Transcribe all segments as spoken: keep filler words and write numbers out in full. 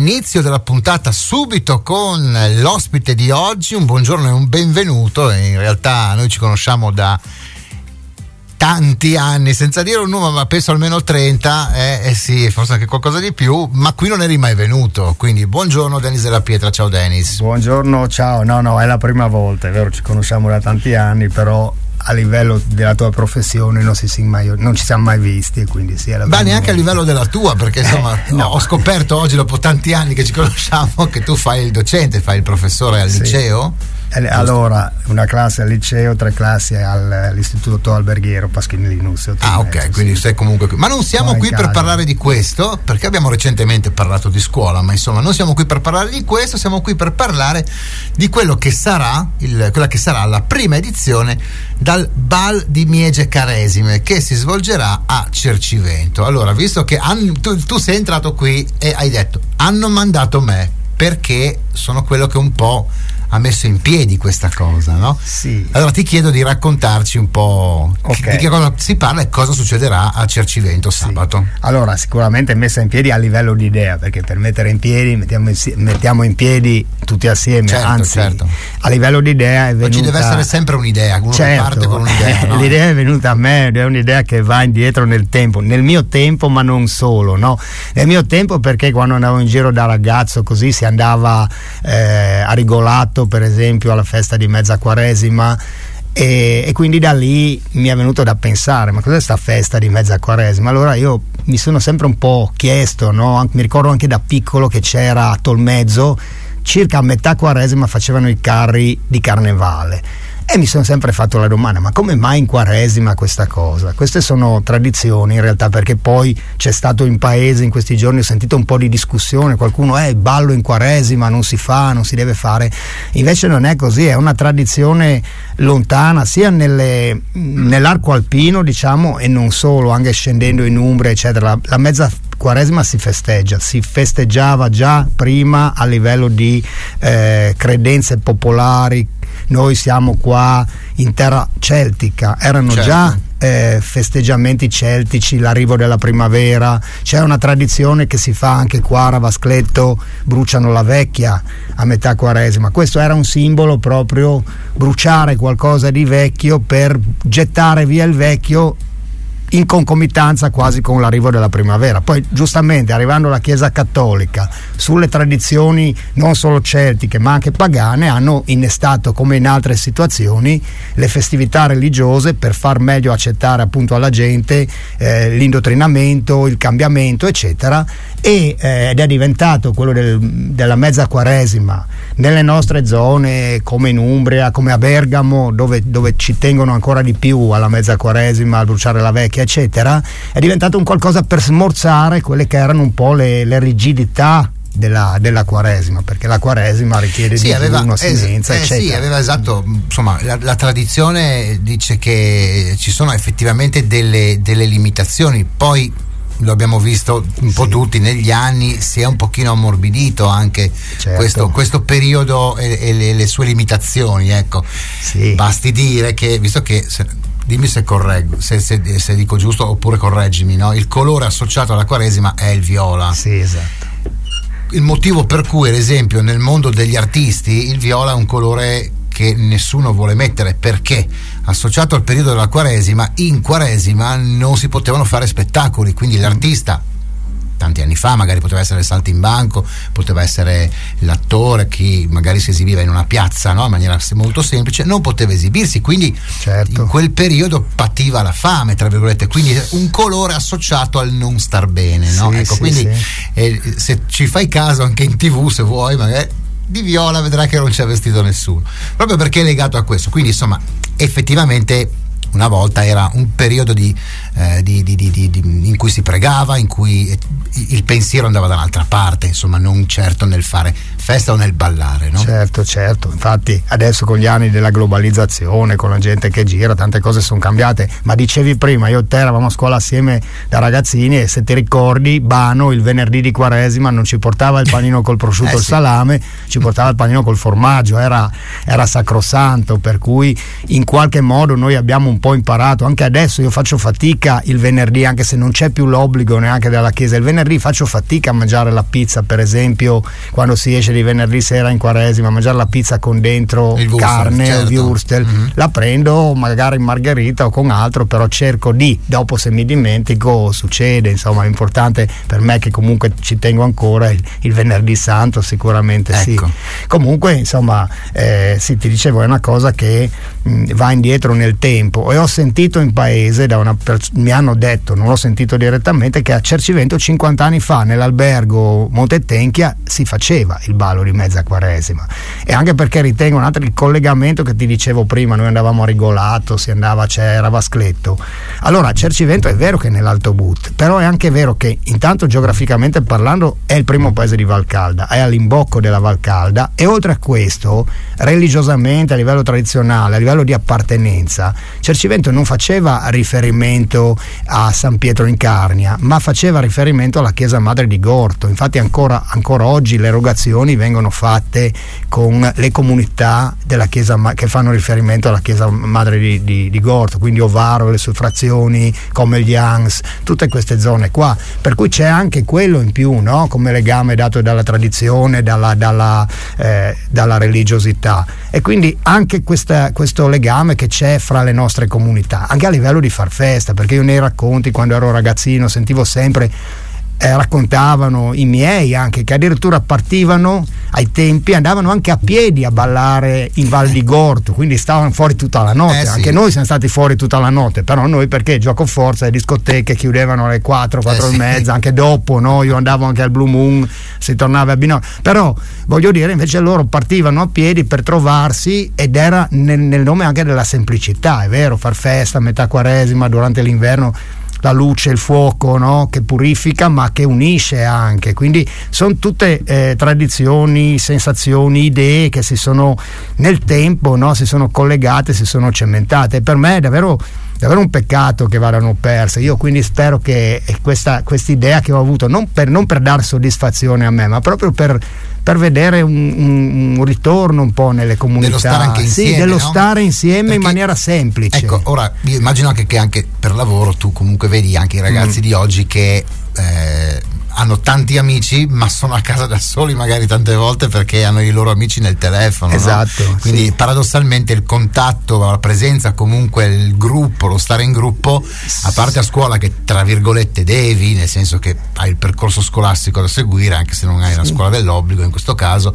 inizio della puntata subito con l'ospite di oggi. Un buongiorno e un benvenuto. In realtà noi ci conosciamo da tanti anni, senza dire un numero, ma penso almeno trenta, eh, eh sì, forse anche qualcosa di più, ma qui non eri mai venuto, quindi buongiorno Denis Della Pietra. Ciao Denis. Buongiorno, ciao. No, no, è la prima volta, è vero, ci conosciamo da tanti anni, però a livello della tua professione non, si, mai, non ci siamo mai visti, e quindi sì, è la Beh, neanche volta. A livello della tua, perché insomma eh, no. ho scoperto oggi, dopo tanti anni che ci conosciamo, che tu fai il docente, fai il professore al sì. liceo. Allora, una classe al liceo, tre classi all'Istituto Alberghiero Paschini Linuzio. Ah, ok, mezzo, quindi sì. sei comunque qui. Ma non siamo qui per parlare di questo, perché abbiamo recentemente parlato di scuola, ma insomma non siamo qui per parlare di questo, siamo qui per parlare di quello che sarà il, quella che sarà la prima edizione dal Bal di Miege Caresime, che si svolgerà a Cercivento. Allora, visto che han, tu, tu sei entrato qui e hai detto hanno mandato me, perché sono quello che un po' ha messo in piedi questa cosa, no? Sì. Allora ti chiedo di raccontarci un po' okay. di che cosa si parla e cosa succederà a Cercivento sabato. Sì. Allora, sicuramente messa in piedi a livello di idea, perché per mettere in piedi mettiamo, mettiamo in piedi tutti assieme, certo, anzi certo. a livello di idea è venuta. Ma ci deve essere sempre un'idea, uno certo. che parte con un'idea, no? L'idea è venuta a me ed è un'idea che va indietro nel tempo, nel mio tempo, ma non solo, no? Nel mio tempo, perché quando andavo in giro da ragazzo così si andava eh, a Rigolato, per esempio, alla festa di mezza quaresima, e, e quindi da lì mi è venuto da pensare, ma cos'è sta festa di mezza quaresima? Allora io mi sono sempre un po' chiesto, no? Mi ricordo anche da piccolo che c'era a Tolmezzo, circa a metà quaresima facevano i carri di carnevale. E mi sono sempre fatto la domanda, ma come mai in quaresima questa cosa? Queste sono tradizioni in realtà, perché poi c'è stato in paese in questi giorni, ho sentito un po' di discussione, qualcuno è eh, ballo in quaresima, non si fa, non si deve fare. Invece non è così, è una tradizione lontana sia nelle, nell'arco alpino, diciamo, e non solo, anche scendendo in Umbria eccetera. La, la mezza Quaresima si festeggia, si festeggiava già prima a livello di eh, credenze popolari. Noi siamo qua in terra celtica, erano certo. già eh, festeggiamenti celtici, l'arrivo della primavera. C'è una tradizione che si fa anche qua a Ravascletto, bruciano la vecchia a metà quaresima. Questo era un simbolo, proprio bruciare qualcosa di vecchio per gettare via il vecchio, in concomitanza quasi con l'arrivo della primavera. Poi giustamente arrivando la Chiesa Cattolica sulle tradizioni non solo celtiche ma anche pagane hanno innestato, come in altre situazioni, le festività religiose per far meglio accettare appunto alla gente eh, l'indottrinamento, il cambiamento eccetera, e, eh, ed è diventato quello del, della mezza quaresima nelle nostre zone, come in Umbria, come a Bergamo, dove, dove ci tengono ancora di più alla mezza quaresima, a bruciare la vecchia eccetera. È diventato un qualcosa per smorzare quelle che erano un po' le, le rigidità della, della quaresima, perché la quaresima richiede sì, di aveva, un'astinenza eh, eccetera. Sì, aveva esatto, insomma la, la tradizione dice che ci sono effettivamente delle, delle limitazioni, poi lo abbiamo visto un po' sì. tutti negli anni, si è un pochino ammorbidito anche certo. questo, questo periodo e, e le, le sue limitazioni, ecco. Sì. Basti dire che, visto che se, dimmi se correggo, se, se, se dico giusto oppure correggimi, no? Il colore associato alla quaresima è il viola. Sì, esatto. Il motivo per cui, ad esempio, nel mondo degli artisti il viola è un colore che nessuno vuole mettere, perché associato al periodo della quaresima, in quaresima non si potevano fare spettacoli, quindi l'artista tanti anni fa magari poteva essere il saltimbanco, poteva essere l'attore, chi magari si esibiva in una piazza, no? In maniera molto semplice, non poteva esibirsi, quindi certo. in quel periodo pativa la fame, tra virgolette, quindi un colore associato al non star bene, no? Sì, ecco, sì, quindi sì. Eh, se ci fai caso anche in tv, se vuoi, magari di viola vedrai che non c'è vestito nessuno, proprio perché è legato a questo. Quindi insomma effettivamente una volta era un periodo di, eh, di, di, di, di, in cui si pregava, in cui il pensiero andava da un'altra parte, insomma non certo nel fare festa o nel ballare, no? Certo, certo, infatti adesso con gli anni della globalizzazione, con la gente che gira, tante cose sono cambiate, ma dicevi prima, io e te eravamo a scuola assieme da ragazzini e se ti ricordi Bano il venerdì di quaresima non ci portava il panino col prosciutto e eh il sì. salame, ci portava il panino col formaggio, era, era sacrosanto, per cui in qualche modo noi abbiamo un un po' imparato, anche adesso io faccio fatica il venerdì, anche se non c'è più l'obbligo neanche dalla chiesa, il venerdì faccio fatica a mangiare la pizza, per esempio quando si esce di venerdì sera in quaresima, a mangiare la pizza con dentro il carne, certo. o würstel, mm-hmm. la prendo magari in margherita o con altro, però cerco di, dopo se mi dimentico succede, insomma l'importante per me, che comunque ci tengo ancora, il, il venerdì santo sicuramente, ecco. sì. Comunque insomma eh, sì, ti dicevo, è una cosa che mh, va indietro nel tempo, e ho sentito in paese da una pers- mi hanno detto, non l'ho sentito direttamente, che a Cercivento cinquanta anni fa nell'albergo Montetenchia si faceva il ballo di mezza quaresima, e anche perché ritengo un altro il collegamento che ti dicevo prima, noi andavamo a Rigolato, si andava, c'era Vascletto, allora a Cercivento è vero che è nell'Alto But, però è anche vero che intanto geograficamente parlando è il primo paese di Valcalda, è all'imbocco della Valcalda, e oltre a questo religiosamente, a livello tradizionale, a livello di appartenenza, Cercivento non faceva riferimento a San Pietro in Carnia, ma faceva riferimento alla Chiesa Madre di Gorto. Infatti ancora, ancora oggi le erogazioni vengono fatte con le comunità della Chiesa che fanno riferimento alla Chiesa Madre di, di, di Gorto, quindi Ovaro, le sue frazioni, come gli Ans, tutte queste zone qua, per cui c'è anche quello in più, no? Come legame dato dalla tradizione, dalla, dalla, eh, dalla religiosità, e quindi anche questa, questo legame che c'è fra le nostre comunità, anche a livello di far festa, perché io nei racconti quando ero ragazzino sentivo sempre Eh, raccontavano i miei anche che addirittura partivano ai tempi, andavano anche a piedi a ballare in Val di Gorto, quindi stavano fuori tutta la notte, eh, sì. Anche noi siamo stati fuori tutta la notte, però noi perché gioco forza, le discoteche chiudevano alle quattro, quattro eh, e mezza, sì. Anche dopo, no? Io andavo anche al Blue Moon, si tornava a Binocchio, però voglio dire, invece loro partivano a piedi per trovarsi, ed era nel, nel nome anche della semplicità, è vero, far festa a metà quaresima, durante l'inverno, la luce, il fuoco, no? Che purifica ma che unisce anche, quindi sono tutte eh, tradizioni, sensazioni, idee che si sono nel tempo, no? Si sono collegate, si sono cementate, e per me è davvero davvero un peccato che vadano perse. Io quindi spero che questa idea che ho avuto, non per, non per dare soddisfazione a me, ma proprio per, per vedere un, un, un ritorno un po' nelle comunità, dello stare anche insieme, sì, dello no? stare insieme. Perché, in maniera semplice. Ecco, ora io immagino anche che anche per lavoro tu comunque vedi anche i ragazzi mm. di oggi che eh, hanno tanti amici ma sono a casa da soli magari tante volte perché hanno i loro amici nel telefono, esatto, no? Quindi sì. Paradossalmente il contatto, la presenza, comunque il gruppo, lo stare in gruppo, a parte a scuola che tra virgolette devi, nel senso che hai il percorso scolastico da seguire anche se non hai una scuola dell'obbligo in questo caso,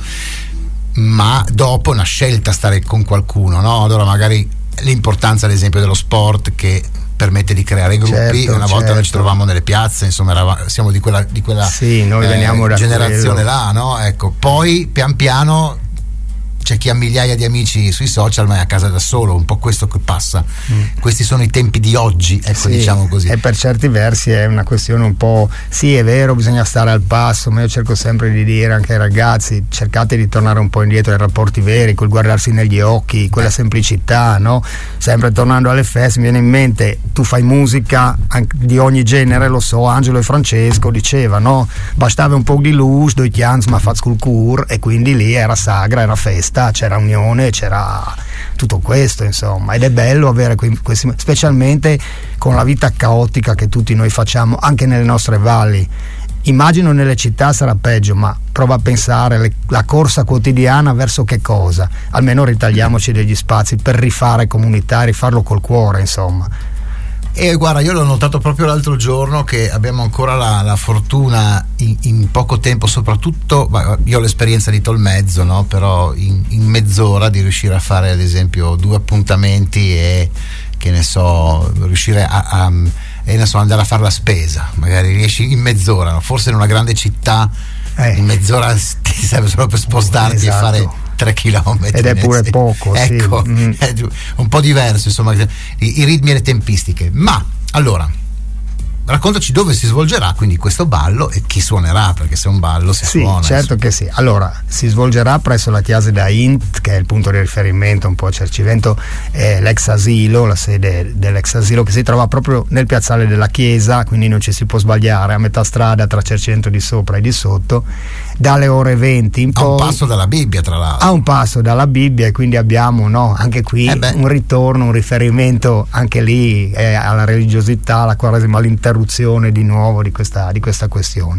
ma dopo è una scelta stare con qualcuno, no? Allora magari l'importanza ad esempio dello sport che permette di creare gruppi, certo, una volta certo. noi ci trovavamo nelle piazze, insomma eravamo, siamo di quella, di quella sì, noi eh, veniamo da generazione quello. là, no? Ecco, poi pian piano c'è chi ha migliaia di amici sui social ma è a casa da solo, un po' questo che passa. Mm. Questi sono i tempi di oggi, ecco, sì, diciamo così. E per certi versi è una questione un po', sì, è vero, bisogna stare al passo, ma io cerco sempre di dire anche ai ragazzi, cercate di tornare un po' indietro ai rapporti veri, quel guardarsi negli occhi, quella semplicità, no? Sempre tornando alle feste mi viene in mente, tu fai musica di ogni genere, lo so, Angelo e Francesco diceva, no? Bastava un po' di luce, due chians ma faz col cur, e quindi lì era sagra, era festa, c'era unione, c'era tutto questo, insomma, ed è bello avere questi, specialmente con la vita caotica che tutti noi facciamo anche nelle nostre valli. Immagino nelle città sarà peggio, ma prova a pensare le, la corsa quotidiana verso che cosa? Almeno ritagliamoci degli spazi per rifare comunità, rifarlo col cuore, insomma. E guarda, io l'ho notato proprio l'altro giorno che abbiamo ancora la, la fortuna in, in poco tempo, soprattutto io ho l'esperienza di Tolmezzo, no? Però in, in mezz'ora di riuscire a fare ad esempio due appuntamenti e che ne so, riuscire a, a e ne so, andare a fare la spesa, magari riesci in mezz'ora, no? Forse in una grande città eh. in mezz'ora ti serve solo per spostarti, esatto, e fare tre chilometri ed è pure sì. poco, ecco, sì. mm. È un po' diverso insomma i, i ritmi e le tempistiche. Ma allora raccontaci dove si svolgerà quindi questo ballo e chi suonerà, perché se è un ballo si sì, suona. Certo che sì. Allora, si svolgerà presso la Chiesa da Int, che è il punto di riferimento un po' a Cercivento, è l'ex asilo, la sede dell'ex asilo, che si trova proprio nel piazzale della chiesa, quindi non ci si può sbagliare, a metà strada tra Cercivento di sopra e di sotto, dalle ore venti in poi. A un passo dalla Bibbia, tra l'altro. A un passo dalla Bibbia, e quindi abbiamo, no, anche qui eh un ritorno, un riferimento anche lì eh, alla religiosità, alla Quaresima, all'interruzione di nuovo di questa, di questa questione.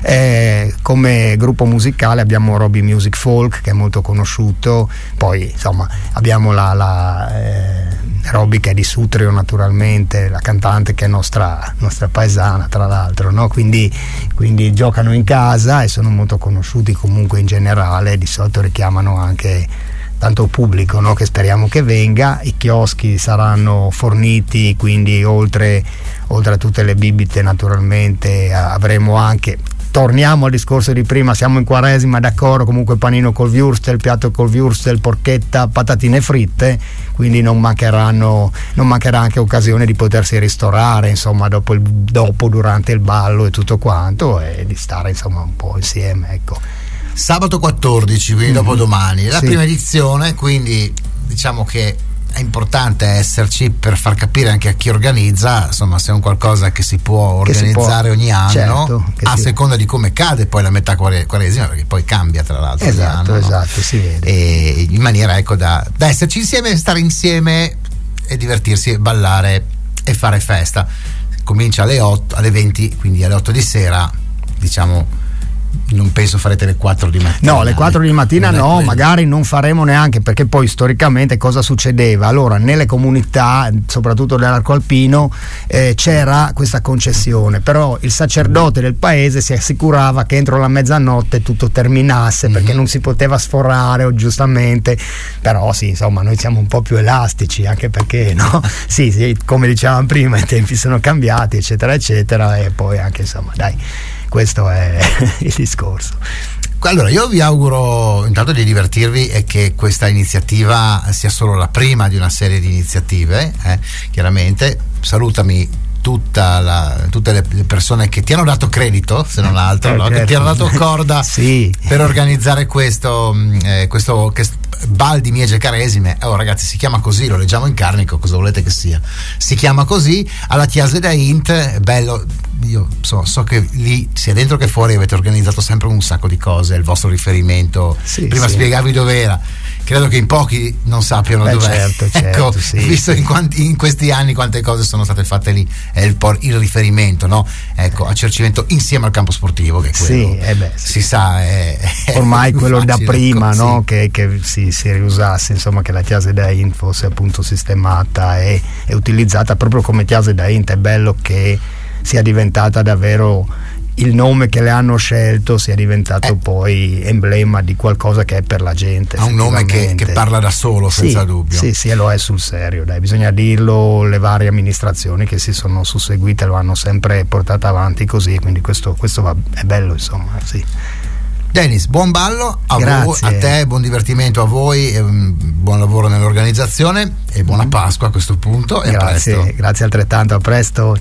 Eh, come gruppo musicale abbiamo Robbie Music Folk, che è molto conosciuto, poi insomma abbiamo la, la eh, Robbie, che è di Sutrio naturalmente, la cantante che è nostra, nostra paesana tra l'altro, no? quindi, quindi giocano in casa e sono molto conosciuti comunque in generale, di solito richiamano anche tanto pubblico, no? Che speriamo che venga. I chioschi saranno forniti, quindi oltre, oltre a tutte le bibite naturalmente avremo anche, torniamo al discorso di prima, siamo in Quaresima, d'accordo, comunque panino col würstel, piatto col würstel, porchetta, patatine fritte, quindi non mancheranno, non mancherà anche occasione di potersi ristorare, insomma, dopo, il, dopo durante il ballo e tutto quanto, e di stare insomma un po' insieme, ecco. Sabato quattordici, quindi mm-hmm. dopodomani, la sì. prima edizione, quindi diciamo che è importante esserci per far capire anche a chi organizza, insomma, se è un qualcosa che si può organizzare si può, ogni anno, certo, a si... seconda di come cade poi la metà quaresima, perché poi cambia tra l'altro. Esatto, anno, esatto, no? Si vede. E in maniera ecco da, da esserci insieme, stare insieme e divertirsi, e ballare e fare festa. Comincia alle otto, alle venti, quindi alle otto di sera, diciamo. Non penso farete le quattro di mattina. No, le quattro di mattina no, magari non faremo neanche, perché poi storicamente cosa succedeva? Allora, nelle comunità, soprattutto dell'arco alpino, eh, c'era questa concessione, però il sacerdote del paese si assicurava che entro la mezzanotte tutto terminasse, mm-hmm. perché non si poteva sforare, o giustamente, però sì, insomma, noi siamo un po' più elastici, anche perché, no? sì, sì, come dicevamo prima, i tempi sono cambiati, eccetera, eccetera, e poi anche, insomma, dai, questo è il discorso. Allora, io vi auguro intanto di divertirvi e che questa iniziativa sia solo la prima di una serie di iniziative, eh, chiaramente. Salutami tutta la, tutte le, le persone che ti hanno dato credito, se non altro, eh, no? certo. che ti hanno dato corda sì. per organizzare questo, eh, questo che, Bal di Miege Caresime. Oh ragazzi, si chiama così, lo leggiamo in carnico, cosa volete che sia, si chiama così, alla Chiesa da Int. È bello, io so, so che lì sia dentro che fuori avete organizzato sempre un sacco di cose, il vostro riferimento, sì, prima sì. spiegavi dov'era, credo che in pochi non sappiano Beh, dov'è. Certo, certo, ecco, sì. visto in, quanti, in questi anni quante cose sono state fatte lì, è il, il riferimento, no? Ecco, a Cercivento insieme al campo sportivo, che quello, sì, eh beh, sì. si sa è, è ormai quello facile, da prima, ecco, no? Sì. Che, che si, si riusasse, insomma, che la Chiesa da Int fosse appunto sistemata e, e utilizzata proprio come Chiesa da Int. È bello che sia diventata davvero il nome che le hanno scelto, sia diventato eh. poi emblema di qualcosa che è per la gente. Ha un nome che, che parla da solo, senza sì, dubbio. Sì, sì, e lo è sul serio, dai, bisogna dirlo. Le varie amministrazioni che si sono susseguite lo hanno sempre portata avanti così, quindi questo, questo va, è bello, insomma, sì. Dennis, buon ballo a, voi, a te, buon divertimento a voi, e um, buon lavoro nell'organizzazione e buona Pasqua a questo punto. E grazie, a presto. Grazie altrettanto, a presto.